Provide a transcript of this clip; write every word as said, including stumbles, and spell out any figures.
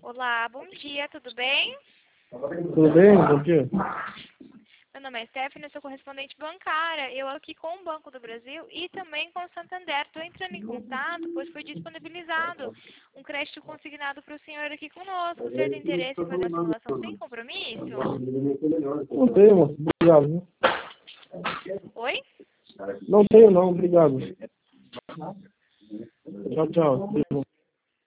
Olá, bom dia, tudo bem? Tudo bem? Bom dia. Meu nome é Stephanie, eu sou correspondente bancária. Eu aqui com o Banco do Brasil e também com o Santander. Estou entrando em contato, pois foi disponibilizado um crédito consignado para o senhor aqui conosco. O senhor tem interesse em fazer a simulação sem compromisso? Não tenho, moço. Obrigado. Viu? Oi? Não tenho, não. Obrigado. Tchau, tchau.